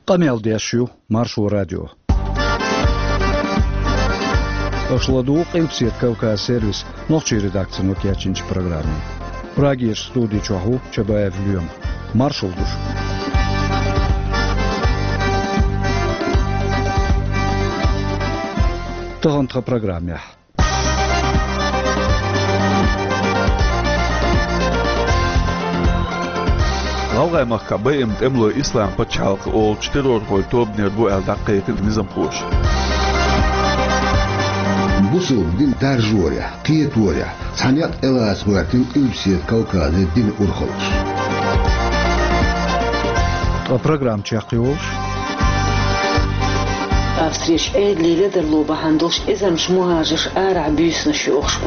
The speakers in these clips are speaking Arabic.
قميل ديشيو مارشو راديو Ошладу قيمسيت كوكاز سيرвис نوخشي редакция нокиячинч программе. Прагиш студии чаху чабаев люем. Маршал душ. Тагантха программе. غوغا مخبئ املو اسلام بتشالق او 4 توب نيربو ال دقيقه نظام خوش بوسو دين دارجوريا قيتوريا صنيات الاس بواتين قيمسيت كوكاز دين اورخوش программ чахиош Австриш эдли ледерло бахандош изам шмуажиш ара бюсна шохшко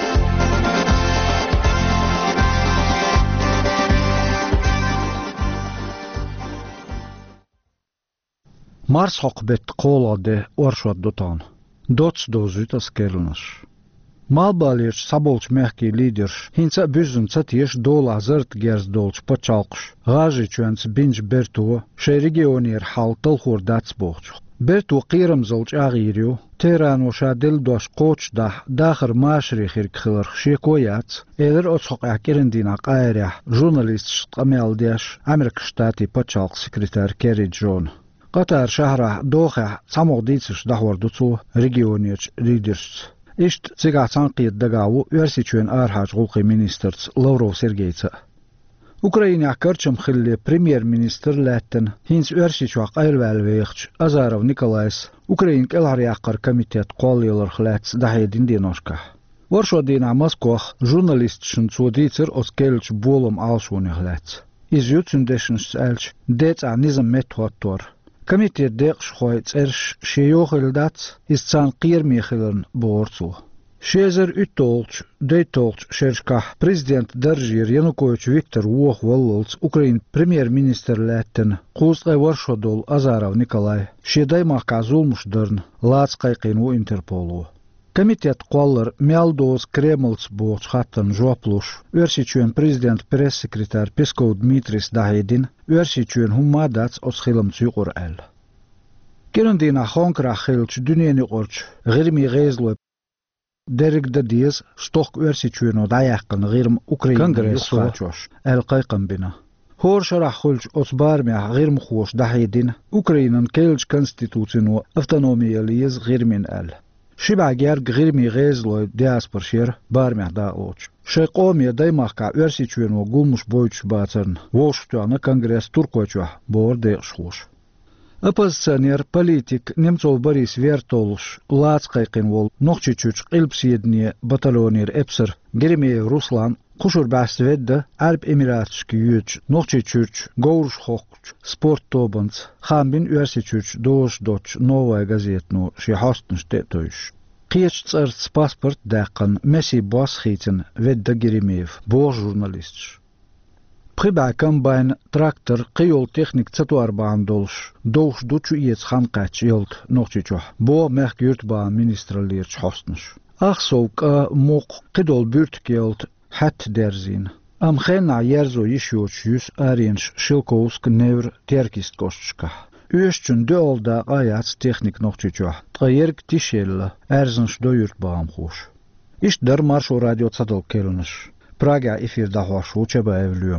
Марс хокбет қоладе оршват дотан. Доц дозитас келнаш. Малбалирш саболч мехки лидерш. Хинца бюзунца тиеш дол азырт герз долч пачалқш. Гажи чуэнц бинж бертуа. Ше регионер халтал хурдац бохч. Берту қирам золч агирио. Теран ошадил дош коч дахыр машри хиркхилар шекояц. Элер оцхоқ акерендина қайря. Журналист шқамелдеш. Америка штати пачалқ секретарь Керри Джон. قطر شهر دوخة سامو ديتش دهور دوتو ريجيونيش ليدرز إشت تيجا تنقيد دقاو يرسيتشون أرهاج غوقي مينيسترز لورو سيرجيتا أوكرانيا كرتشم خلي بريمير مينيستر لاتن هينس يرسيتشوا قايل والويخش أزارو نيكولايس أوكرين كالهرياقر كميتات قوليولر خلاتس دهيدين دينوشكا ورشو دينا مسكوخ جورناليست شنسو ديتر أسكيلش بولم آلشوني خلاتس إزيوتسن ديشنش ألش ديت عنيزم متوتر Комитет декш хоит эрш шеёхилдац исцан қир михилн борцу. Шезер үттолч, дейтолч шершка президент Держир Янукович Виктор Уохваллц Украин премьер-министр ләттен қусқай варшодол Азаров Николай шедай махказулмуш дырн лац қайқину Интерполу. Комитет қоллар Мялдоз Кремлц борч хаттан жоплуш. Өрсичуен президент пресс-секретарь Песков Дмитрис Дахедин Өрсичуен хумадац осхилам цюқур әл. Керендина хонкра хилч дүниені qorch ғирми ғезлой Дерек дадиз штоқ Өрсичуен одаяқын ғирм Украин конгресс фачош әл қайқын бина. Хор шарах хулч осбармя ғирм хош Дахедин Украинын келч конституцину автономиялиз ғирмин әл. شبع جارج غيرمي غيزلو دياسبر شير بارمع دا اوش شي قومي دايما كا ورسي تشوين وقول مش بويتش باترن ووش توانا كونغرس تركوچوا بور ديخشوش оппозиционер политик немцов Борис Вертолш лац قيقين вол نوخچچوچ قلبسيدني батальонер эпсер Геремеев Руслан Кушур бәстеведді Араб Эмиратшки юч, нохчичуч, гоурш хокч, спорт тобанц, хамбин уерсичуч, дош доч, новая газетну, шихастн штетойш. Қиеч царц паспорт дәқын, месси бас хейтен, ведді Геремеев, бор журналистш. Прибә комбайн, трактор, қиол техник цатуар баандолш, дош дучу иец ханқач елд, нохчичух, бо мехк юртбаан министралирч хастнш. Ахсовк моқ қидол бүртк елд, حت درزين ام خنا يرزو يشوش يس ارينش شيلكوسك نور تركيست كوشكا üstün dölda ayats texnik noqçuçu tğayerk tişel erzınş doyurt bağım xoş iş der marşo radyo çadıl kelniş Praga efirda hoş uçaba evlüyüm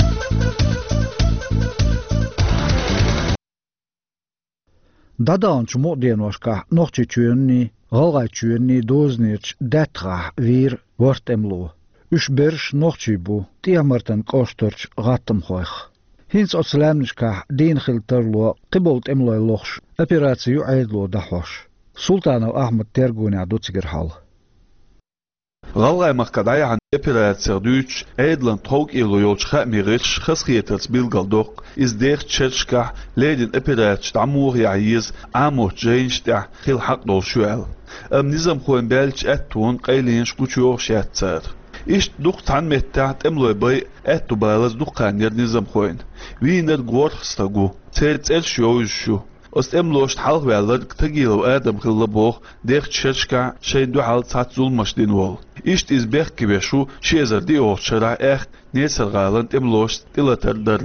Dadanç modenoşka noqçuçuni galgayçuni doznirç datra vir vortemlo Üç berş noqçi bu, tiamartan kostorç gattım xoyx. Hins otslamnishka din xiltarlo qibolt emloy loxsh, operasiyu aydlo dahosh. Sultanov Ahmed Terguni adutsiger hal. غالغاي مقداي عن operasiya düç aydlan tog ilo yolçxa miriç xasqiyetels bilgaldoq izdex çerçka ledin operasiya tamur yayiz amo jeinsta xil haqdol shual. Nizam xoen belch attun qaylin shquchu shatser. إيش دكتور متعت أملو باي أتو بالز دكتور نظام خوين وينر غور استغو تيرت شو است أملوش حلق بالد تجيلو آدم خلبوخ دير تشرشكا شين دو حال تاتزول مشدين وول إيش إزبيخ كبيشو شيزر دي أوشرا نيسر غالند أملوش تلاتر درن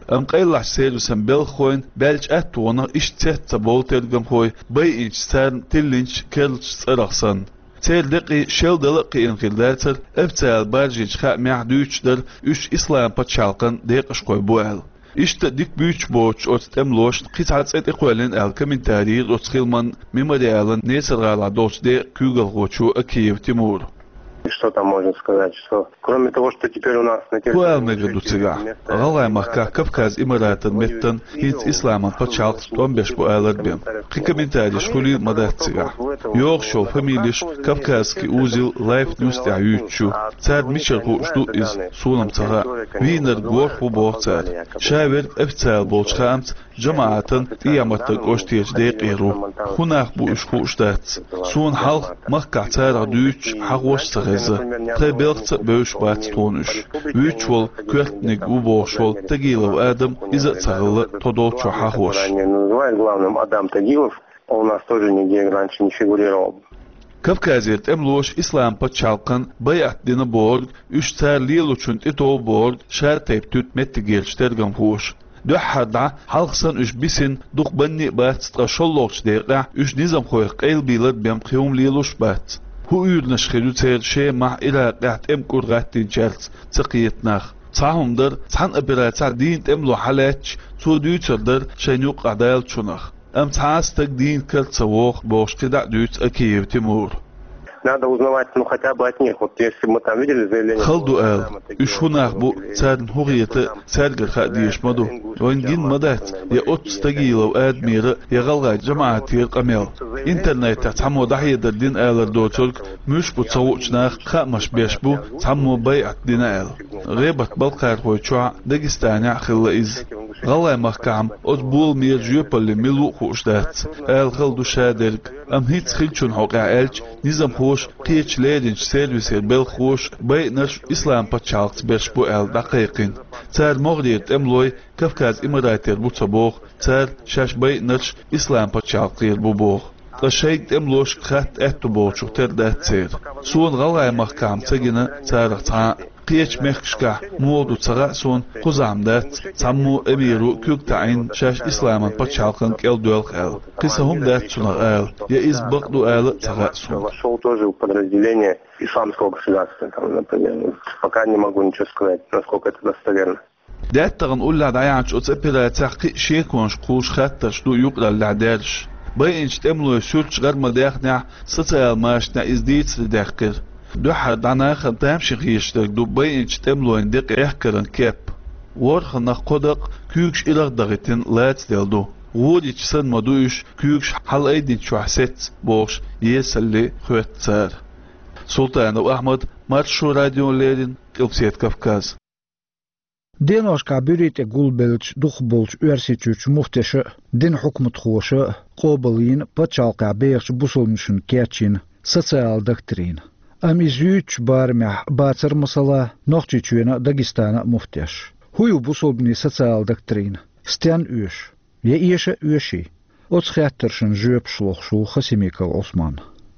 أم قيلح سيدو سنبيل خوين بالج أتونا إش تهت بول تلقم خوي بي إنش سارن تلينش كيلش سرخصن تيل دقي شل دلقي انخلاتر افتال بارجيج خاء معدوش در إش إسلام باتشالقن ديقش خوي بوال إشت ديك بيوش بوش أوت تملوش قطعة سيد إقوالين الكومنتاري روتسخيلمان ميموريالن نيسر غالا دوش دي كوغل غوشو أكيف تيمور. Что там можно сказать, что кроме того, что теперь у нас на территории Галай Махка Кавказ Имаратан Меттан Хинц Исламан Пачалк Томбеш Буэлэрбен. Комментарий шхули Мадатцига. Йоршо фамилиш Кавказский узел Лайф Ньюс Тяючу. Царь Мичерху жду из Сунам Цара. Винер Горху Бохцар. Шавер Эфцал Болчхамц Джамаатан Ияматак Оштеч Декиру. Хунах Буишху Штац. Сун Халх Махка Цара Дюч Хагош Цара. Требелца бэуш бацтонуш. Вючвол квертник убошвол Тагилов Адам из-за царла тодолчу хахош. Называют главным Адам Тагилов, он у нас тоже нигде раньше не фигурировал. Кавказет эмлош ислам пачалкан байат дина борг, үш цар лилучунт ито борг, шар тейптут меттигелштергам хош. Духада халқсан үш бисин духбанни бат страшоллоч дерда үш низам хойх қайл билад бям қиум лилуш бат. هو يدنش خلوتير شيء مع إلى قاعد أمكور غاتين جالس تقيتناخ صاهم در صحن أبرات دين تملو حالاتش تو دوتر در شنوق عدال شنخ أم تعاس تقدين كل صوخ بوش تدع دوت أكيد تمور Надо узнавать, ну, хотя бы от них. Вот если мы там видели заявление... خلدو قال يشوناخ بو تسادن هوغيته تسادقر خاديش مدو وينجين مدات يا أتستقيل وآدمير يا غلغات جماعة تير قميل انترنت تحمو ضحية الدين آلر دوتولك مش بتصووشناخ خامش بيشبو تحمو بيعت دين آل غيبت بالقار خويتشوع داقستانيع خلائز غلاي مخكام أتبول مير جيوبالي ملو خوشدات آل خلدو شادرك أم هيت خلچون حقا آلج نظام خوش قيتش ليدنش سيرفيسير بالخوش بينش إسلام باتشالكس بيشبو آل دقيقين تار مغريت أملوي كافكاز إماراتير بوتصبوخ تار شاش بينش إسلام باتشالكير بوبوخ الشيء أملوش خات أتبوشو تردات سير سون غلاي مخكام تجينا تارق تعا قيتش مخشكا مودو تغا سون قزامدات تامو أميرو كوك تعين شاش إسلاما باتشالكن كيل دوالق آل قصهم دات سنغ آل يا إز بقدو آل تغا سون Вошел тоже в подразделение исламского государства, там, например. Пока не могу ничего сказать, насколько это достоверно. دات تغن قول لعدايانش أتسابيرا تحقيق شيكونش قوش خاتش دو يقرأ لعدارش بينش تملو يسولش غير مداخنع ستايل ماشنا إزديت لداخكر دو حد عنا خدام شخيشتك دو بينش تملو اندق احكرن كاب ورخ نقودق كيوكش إلغ دغتين لات دلدو غوديش سن مدوش كيوكش حل ايدين شوحسيت بوش يسالي خوات سار سلطان أحمد مارشو راديو ليدين قلبسيت كافكاز دينوشكا بيريت غولبلج دوخبولج ورسيتوش مفتش دين حكمت خوش قوبلين باتشالقا بيرش بوسلمشن كاتشين سوциال دكترين ام ازيوش بارمح باتر مسلا نوختيچوينا داغستانا مفتش هو بوسلبني سوциال دكترين ستيان اوش يا ايشه اوشي اوتخاترشن جوب شلوخشو خسيميكال عثمان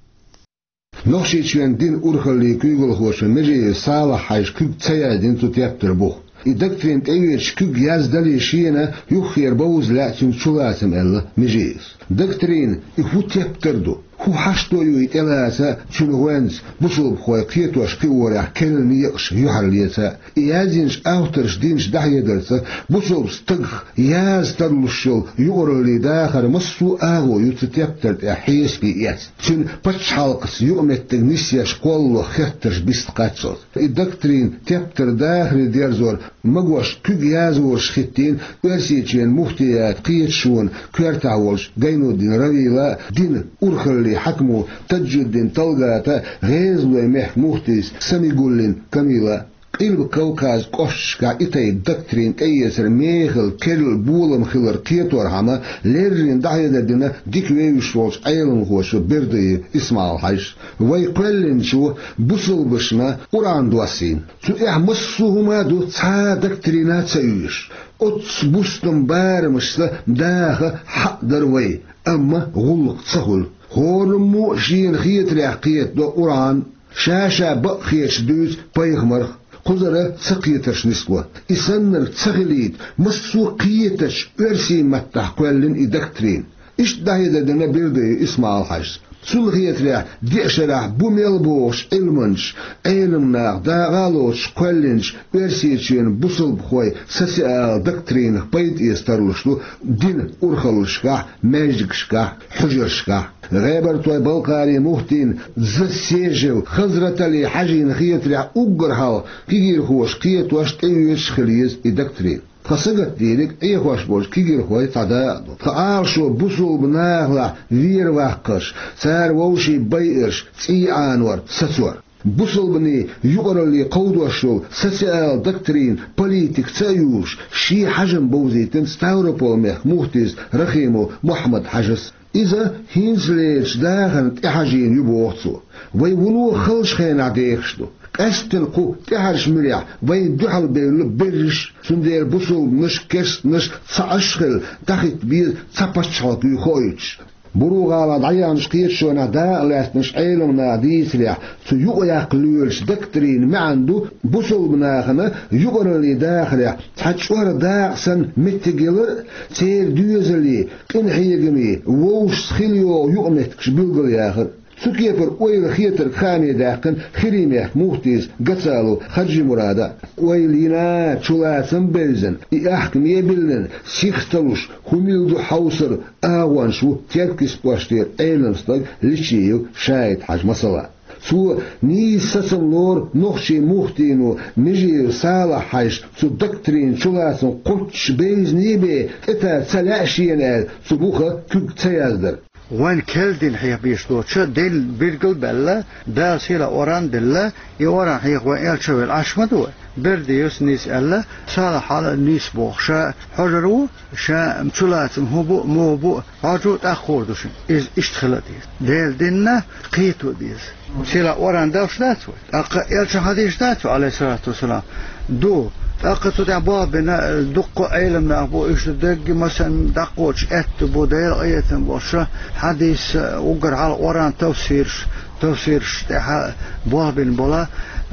نوختيچوين دين اورخلي كوغل خوش مجي صالح حاج كوك تسايدين تيابتر بو الدكتورين تأيش كوك يازدالي شينا يخير بوز لاتين شلاتم ألا مجيز دكتورين يخوت يبتردو هو حشتو يويت إلاسا شنوانز بصلب خوي قيتوش كيورا كنن يقش يحرليتا يازينش أوترش دينش دحية درسا بصلب ستغ ياز ترلشل يغرلي داخل مصو آغو يتتيبترد أحيس بياس شن باتش حلقس يؤمت تغنيسياش قولو خيرترش بيستقاتشل الدكتورين تيبتر داخل ديرزور مقوش كوك يازورش خيتين ورسيتشين مفتيات قيتشون كويرتاولش قينو دين رغيلا دين أرخل حكمو تج الدين طلقاتا غيزلو مح مختيس سميقولين كميلا قلب كوكاز قشكا إتاي دكترين كيسر ميخل كيرل بولم خلر كيتور هما ليرجين دعيدا دينا ديك ويوشوش ايلم خوشو بردي اسماعيل حاج ويقلن شو بصل بشنا قران دواسين شو احمسوهما دو تا دكترينات سيوش اتس بوستم بارمشتا داخل حق دروي اما غلق تسهل هورمو شين خيت ريحقيت دو قران شاشا بقخيش دوز بيغمرخ قزرة سقيتش نسوة إسنر تسغليد مسوقيتش أرسي متح قوالن إدكترين إش دايدا دنا بيردي اسمع الحج سلغيت راه ديشراه بوميلبوش علمنش علمنا داغالوش قوالنش أرسيتشين بوصل بخوي سسيال دكترين بيد يسترلشلو دين أرخلشكا ماجكشكا حجرشكا غيبر توي بلقاري مهتين زسيجل خزرة لي حاجين خيت راه أقرها كيجير خوش قيت واش تيوش خليز إدكترين خصقت ديرك اي خوش بوش كيجير خوي تعدا فعارشو بوصل بناغلا وير واقش سار ووشي بيرش تي انور سسور بوصل بني يقر اللي قودوشو سسيال دكترين بوليتيك تايوش شي حجم بوزيتن ستاوروبول مخ مهتز رخيمو محمد حجس إذا هينزليش داخن تحاجين يبوغتو ويولو خلش خين عديخشتو أستنقو تحرش مليح وين دحل بيلبرش سندير بوصل نش كس نش تأشخل تخيط بيز تبشحط يخويتش بروغ على ضيان شقيت شو ندا لاست نش علم ناديس ليح سو يقيق لولش دكترين ما عنده بوصل بناخنا يقر اللي داخل تحتشور داخسن متقل تير دوزلي كن حيقمي ووش خليو يقمتكش بلغل ياخر سكيفر ويل خيتر خاني داقن خريمه موختيز قتالو خرجي مرادا ويلينا تشولاتن بيزن احكم يبلن سيختلوش خميلدو حوصر اوانشو تيركس بواشتير ايلنستاق لشيو شايد حاج مصلا سو نيسسن لور نوخشي موختينو نجي صالح حاج سو دكترين تشولاتن قوتش بيز نيبي اتا تلاشين ال سبوخة كوك تيازدر وين كلدين حيا بيشتو شو ديل بيرقل بلا دال سيلا أوران دلا يوران حيا وين شو العشمدو برديوس نيس ألا صالح على نيس بوخ شا حجرو شا مشلات مهبو موبو عجو تأخوردوش إز اشتخلتيس ديل دينا قيتو ديس سيلا أوران داوش داتو يلش حديش داتو عليه الصلاة والسلام دو أقطع دعبابنا دق علمنا أبو إيش دق مثلا دقوش بو دير أية بوشة حديث وقر على وران توسيرش بابن بولا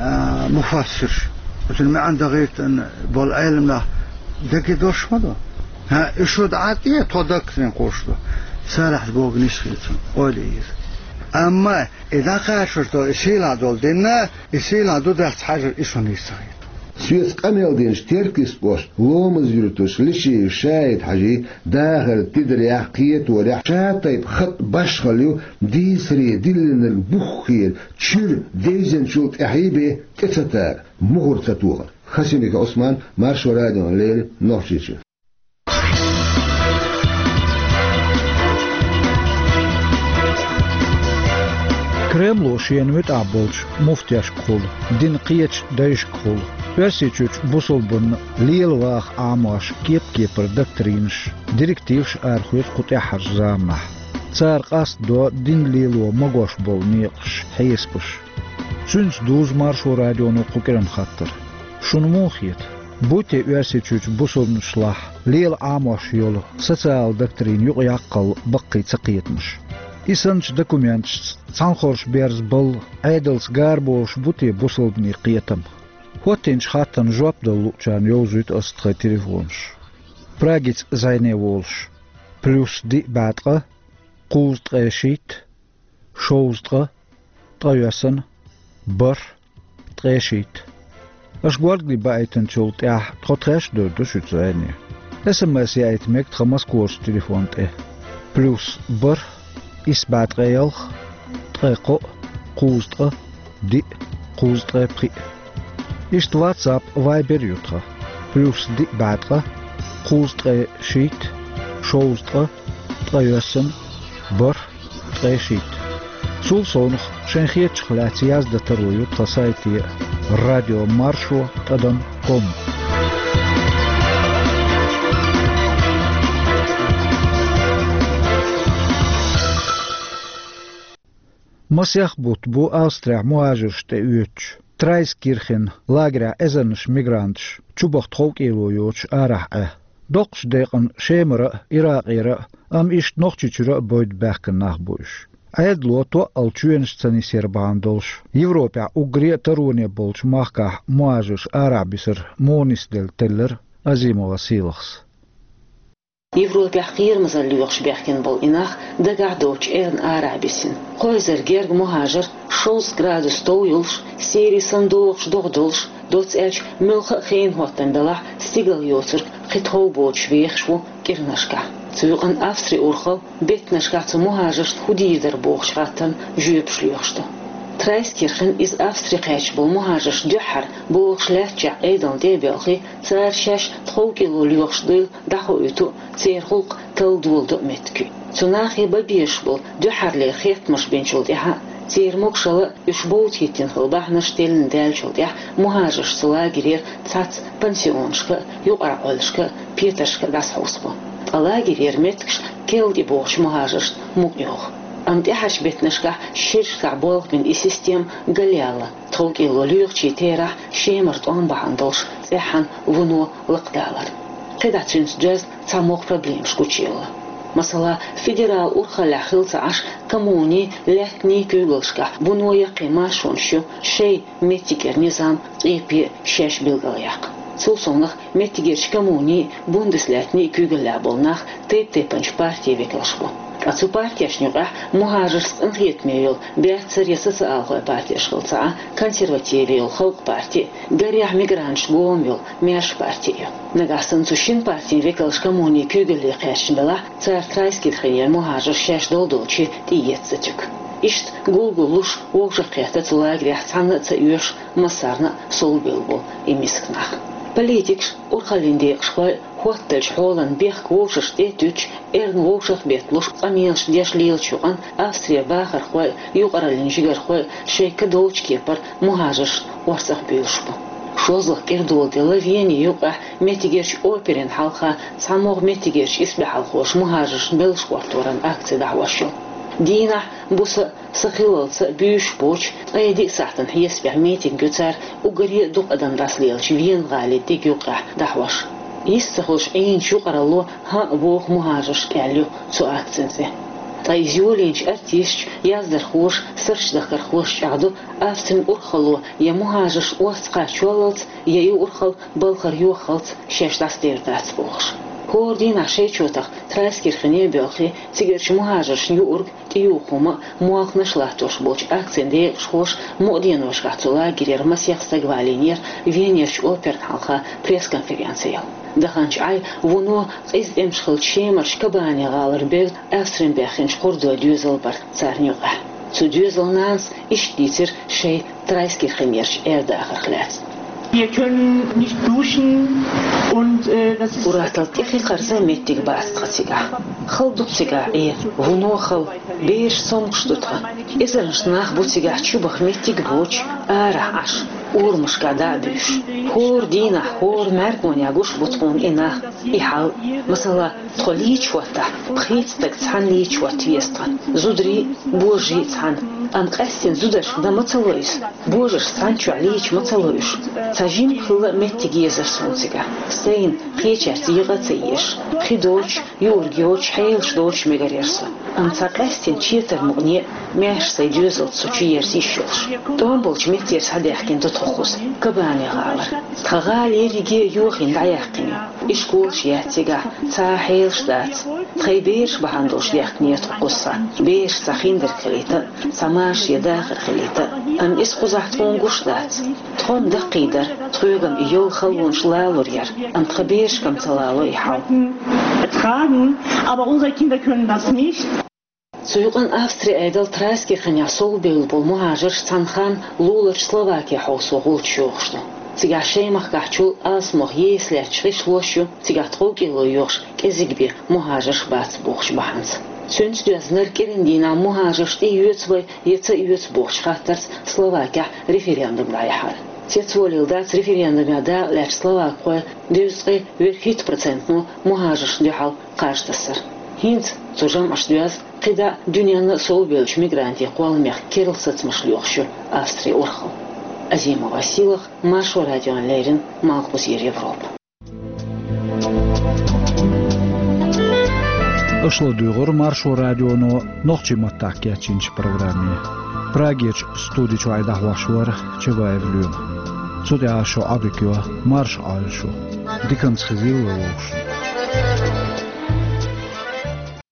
مفسرش مثل ما عنده غير بول علمنا دقي دوش مدو ها إيشو دعاتيه تودكتين قوشتو سالح بوغ نسخيتون أوليز أما إذا قاشرتو إسيلا دول دينا إسيلا دو دخت حاجر إيشو نسخيت سويس قميل دينش تيركس بوش لومز يرتوش لشي شايد حاجي داخل تدري قيت وريح شاطيب خط بشخليو ديسري دلن البخير تشير ديزن شولت احيبي تتتار مغر تتوغر خسيمك عثمان مارشو راديو الليل نوحشيشي Kremlo šienvit abolč, muftiaš kul, din qiech daish kul. Persīčuč busulbun lielvāh āmoš kiepkieper doktrīnš, direktīvš ārhuiet kutēhar zāmah. Cār qast do din lielo magoš bol niekš, heiespuš. Süns dūz maršo radionu kukiran khattar. Šun mūhiet, būti persīčuč busulbun šlah, liel āmoš jolu, sociāla doktrīna juq jākkal baqī caqietmuš. إسنش دكومنتش تانخورش بيرز بل عيدلس غاربوش بوتي بوصلبني قيتم هوتينش خاتن جواب دلو جان يوزويت أستخي تليفونش براغيت زيني وولش بلوس دي باتغا قوزت غيشيت شوزتغا طيوسن بر تغيشيت أش قوالقلي بايتن شولت ياح تخطخيش دردو شوت زيني SMS يايتميك تخمس كورس تليفون تيه بلوس بر إسبات غيالخ تغيقو قوزتغا دي قوزتغا بخي إشت واتساب فايبر يوتغا بلوس دي باتغا قوزتغا شيت شوزتغا تغيوسن بر تغي شيت سول صونخ شنخيت شخلاتي يازدا ترو يوتغا سايتي راديو مارشو تدن قوم مسيح بوت بو أسترع مهاجرش تأويتش ترايس كيرخن لاغرع إزنش ميغرانتش چوبخ تخوك إلو يوتش آرح دوقش ديقن شيمرا إراقيرا أم إشت نوخشي چرا بويد باقن ناخ بوش Aidlo to alčuenšcani sierbandolš. Европа угре таруне болж махка муажуш арабисер монис дел теллер Азимова силахс. Европа خير مازال يوخش بيحكين بول إناخ دقع دوش إرن عربيسين. قويزر جيرج مهاجر شوز غرادوس تو يلش سيري صندوقش دغدلش دوتس إلش ملخ خين هوتن دلح ستيغل يوتر قطهو بوش ويخشو كيرنشكا. تيوغن أفسري أورخل بيتنشكا مهاجر خديدر بوخش غاتن جيبش ليوخشتو. Treiskirchen is afstriqeachbel muhajers duhar boog slechtja edan debelgi tsar shesh 2 kilo luxdil dahu utu tsirhulq talduldu metku tsunahi babishbel duhar le khitmash benchuldiha tsirmokshala ushbout hitin khulbahna stellen delchuldiha muhajers tslagirir tsats pensionska yuqarqolska pieterska das hausbo alagirir metksh keldi boog muhajers mugyoch Am dehas betnishka shirshka bolg min isystem galyala. Tolki loluyuqchi tera shemert on behandels zehan vuno liqdalar. Qida tsins jaz tsamok problem shkuchila. Masala federal urkhala khilsa ash komuni letni kugelska vuno yaqima shonshu shay metiger nizam ipi shesh bilgalyaq. Sulsonach metiger komuni bundesletni kugella bolnach tepanch partie veklashbo. Atsu partijashnyuqa muhajirsk inhitmeyul beatsariya sotsialg'oy partiyashqilsa konservativiyul xalq parti gariyah migrantsh gomyul mesh partiyo nagasan sushin parti vekalsh komuni kügeli qashbala tsar traiskirxinyer muhajir shesh doldolchi tiyetsatuk isht gulgulush og'jaqyata tsulagriah tsanna tsayush masarna solbilbul imisknach Politiks urkhalindi xqoy hotelsh holan beh koshsh etuch woshach betlush qamielsh deshlilchuqan Avstriya baxar qoy yuqaralin jigar qoy sheyka dolchkepar muhajir warsaq bilshbu Shozlıq kerdoldi laveni yuqa metigersh operen halqa samog metigersh isbe halqosh muhajir belsh quartoran aktsiya da'washu Dina busa sakhilolsa büyüş boç aydi sahtan hiyesbeh meeting götser ugari duq adam raslelch vien galidi yuqa da'wash Истахлш эйн шуqarallo ha boq muhajir kellu su aksense. Tayzyolinch artist yazdar xoş sırçdakar xoş çağdu aftin urxallo ya muhajir osqa çolot ya urxal balxar yoxalt şeştas derdat box. Koordina şeyçotaq Traiskirxene belxi tigerch muhajir yurg tiyuxuma muaqnashlatosh boç aksende xoş modinosh qatula girer masyaxsta gvalinier venierch oper halqa press konferensiya. Dahanch ay vuno izdemshkhil chemarsh kabani galar beg Avstrin bekhinch qurdu düzelbar tsarnyuqa. Zu düzelnans ishtitzer şey Traiskirchenerch erdachkhlat. Wir können nicht duschen und das ist Uratal tikhi qarza mettig bastqasiga. Khaldupsiga vuno khal besh somqshtutqa. Izernach butiga chubakh mettig boch ara ash urmushka dabish. Hor dina hor mergonya gush butqon ina ihal masala txolich wata khitstak tsanlich watviestqan zudri boji tsan an qassin zudash da matsalois bojish sanchu alich matsalois Sajim khla mettig yezersonsiga stein khichert yigatseyish khidoch yurgyoch heilsh doch megarersa an tsaqastin chiter mugne mesh sayjuzot suchiyers ishos tombolch mettiers hadehkin totkhus kabani galar thagali rige yochin dayaqin ishkolsh yatiga tsa heilshtat khaybesh bahandosh yaqniyat qussa besh sakhinder khlita samash yadakhir khlita an isquzat fungushtat tkhon daqider tkhugam yol khalwon shlaluryer an khabesh kam talalo ihau ertragen aber unsere Kinder können das nicht Suyuqan Avstriya aydal Traiskirchenya sol bilbul muhajir Sanxan Lulach Slovakiya hausu gulchuqshtu. Tiga sheymach gachul asmoh yeslech rishloshu tiga trogilo yosh kezigbi muhajir bats buxsh bahans. Süns düzner kirindina muhajir yetsvoy yetsa yetsbuxsh khatars Slovakiya referendum dayahar. Тецволилдат референдумда лач Словакия 2% muhajir dihal qastasar. Hint тужам ашдуяз қида дүнияны сол бөлч мигранти қолмех керілсатмышлуқшу Австрия урхал. Азимова Силах, Машу радионлерин, Малкус Европа. Ошло дюгор маршо радионо нохчи маттакиячинч программе. Прагеч студич вайдахвашвар чеваевлюм. Цудяшо абикё марш альшо. Диканс хизил лош.